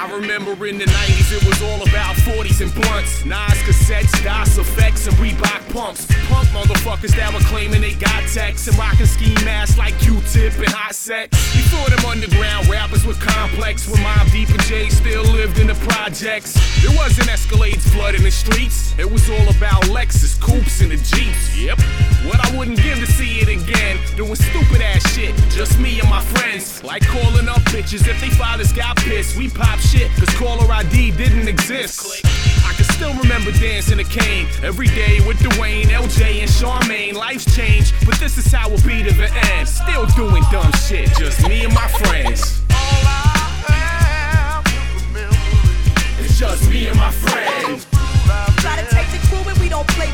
I remember in the 90s it was all about 40s and blunts, Nas cassettes, DOS effects, and Reebok pumps. Punk motherfuckers that were claiming they got techs and rocking ski masks like Q-Tip and Hot Set. Before them underground rappers were complex, when Mobb Deep and Jay still lived in the projects. There wasn't Escalades flooding the streets, it was all about Lexus, coupes, and the Jeeps. Yep, what I wouldn't give to see it again, doing stupid ass shit, just me and my friends. Like calling up bitches if they fathers got pissed. We pop shit, cause caller ID didn't exist. I can still remember dancing a cane every day with Dwayne, LJ, and Charmaine. Life's changed, but this is how it be to the end. Still doing dumb shit, just me and my friends. It's just me and my friends. Try to take the crew and we don't play